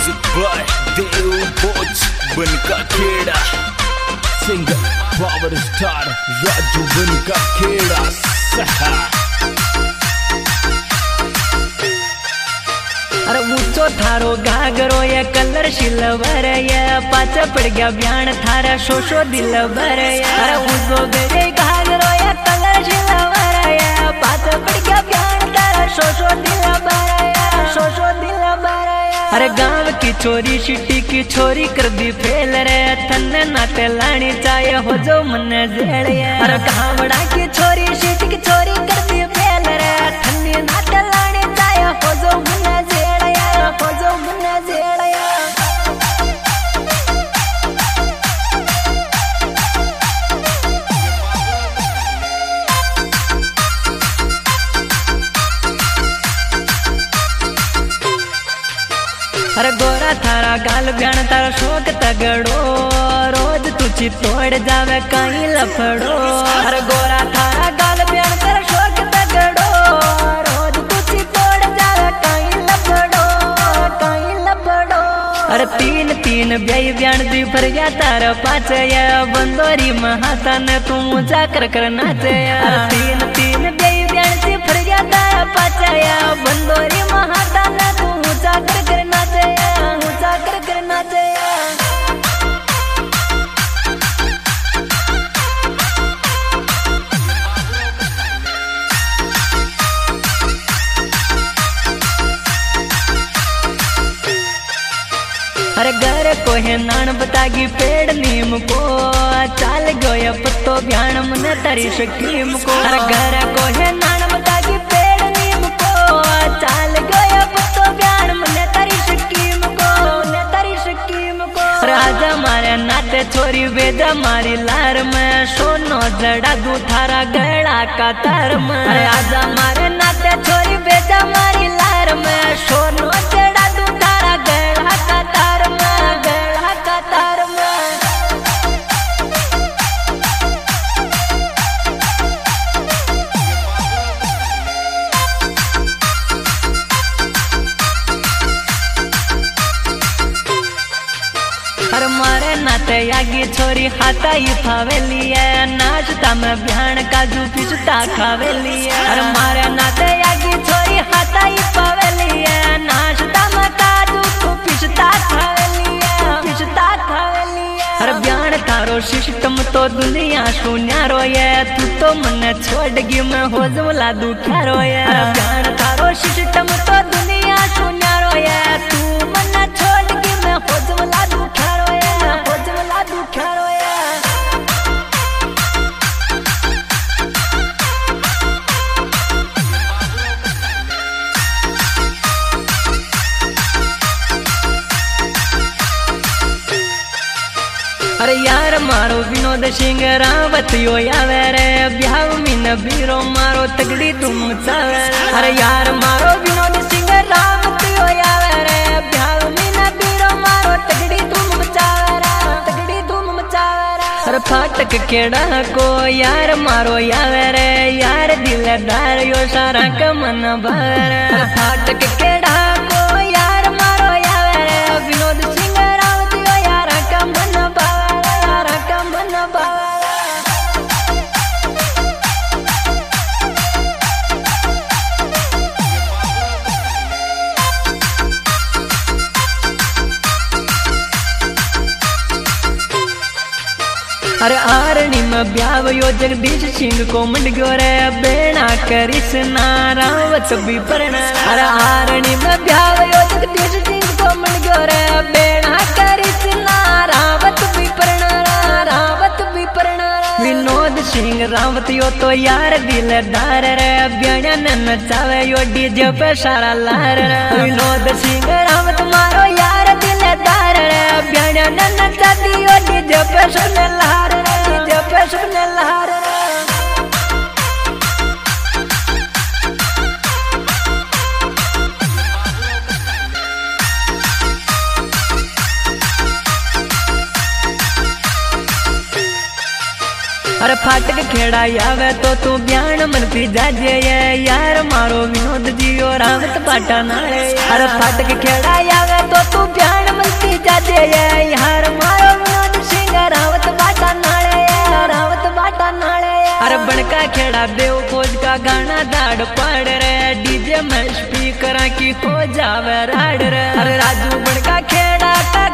Music by Dev Bojh Banka Khera singer power star Raju Banka Khera सहा। अरे ऊंचो थारो घाघरो ये कलर सिल्वर ये पाच पड़ गया ब्यान थारा शोशो दिल भर ये। अरे ऊंचो बेरे घाघरो ये कलर सिल्वर ये पाच पड़ गया ब्यान थारा शोशो दिल भर ये, शोशो दिल भर ये। अरे गांव की छोरी सिटी की छोरी कर दी फेल रे थन्ने नाते लानी चाहिए हो जो मन जेड़ ये। अरे गावड़ा की छोरी सिटी की छोरी कर दी फेल रे थन्ने नाते लानी चाहिए हो जो मन जेड़ ये, हो जो मन जेड़ ये। अरे गोरा थारा गाल ब्यान तारा शोक तगड़ो रोज तुझी तोड़ जावे कहीं लफड़ो। अरे गोरा थारा गाल ब्यान तारा शोक तगड़ो रोज तुझी तोड़ जावे कहीं लफड़ो, कहीं लफड़ो। अरे तीन तीन ब्याई ब्यान दी फरिया तारा पाचे या बंदोरी महाता ने तू ऊंचा कर नाचे। अरे तीन तीन ब्याई ब्यान दी फरिया तारा पाचे या बंदोरी महाता ने तू ऊंचा कर नाचे, ऊंचा कर नाचे। अरे घर को है नान बतागी पेड़ नीम को चाल गया पत्तो ब्यान मन तारी शकीम को। अरे घर को है नान बतागी पेड़ नीम को चाल गया पत्तो ब्यान मन तारी शकीम को, तारी शकीम को। राजा मारे नाते छोरी बेजा मारी लार में सोनो जड़ा दू थारा गड़ा का तार में। राजा मारे नाते छोरी बेजा मारी लार में सोनो जड़ा दू थारा गड़ा का तार में, गड़ा का तार में। अरे मारे नाते यागी छोरी हाथा ही फावेली है नाचता में ब्यान काजू पिछता खावेली है। अरे मारे नाते यागी छोरी हाथा ही फावेली है नाचता में काजू तू पिछता खावेली है, पिछता खावेली है। अरे ब्यान थारो सिस्टम तो दुनिया सुन्यारो ये तू तो मन छोड़ गी मैं हो जमला दुखारो ये। अरे ब्यान थारो सिस्टम तो दुनिया सुन्यारो ये तू मन छोड़ गी मैं हो जमला दुखारो ये, हो जमला दुखारो ये। अरे यार मारो विनोद सिंह रावत यो आवे रे ब्याह मीन बीरो मारो तगड़ी तुम चावे। अरे यार मारो विनोद सिंह रावत यो आवे रे ब्याह मीन बीरो मारो तगड़ी तुम चावे रे, तगड़ी तुम चावे रे। अरे फाटक केड़ा को यार मारो आवे रे यार दिलदार यो सारा का मन भर। अरे फाटक केड़ा को यार मारो आवे रे विनोद सिंह रावत यो यार का मन भर। अरे आरणी में ब्याव यो जगदीश सिंह को मंड गयो रे बेना करिस ना रावत भी परना। अरे आरणी में ब्याव यो जगदीश सिंह को मंड गयो रे बेना करिस ना रावत भी परना, रावत भी परना। विनोद सिंह रावत यो तो यार दिलदार रे ब्याणा न चावे यो डीजे पे सारा लार रे। विनोद सिंह रावत मारो यार दिलदार रे ब्याणा न चाती यो डीजे पे सुने लार रे, डीजे पे सुने लार रे। अरे फाटक खेड़ा आवे तो तू ब्यान मन पी जाजे यार मारो विनोद जियो रावत बाटा नाले। अरे फाटक खेड़ा आवे तो तू ब्यान मन पी जाजे यार मारो विनोद सिंह रावत बाटा नाले, रावत बाटा नाले। अरे बनका खेड़ा बेव खोज का गाना दाड़ पड़ रे डीजे में स्पीकर की हो जावे राड रे। अरे राजू बनका खेड़ा का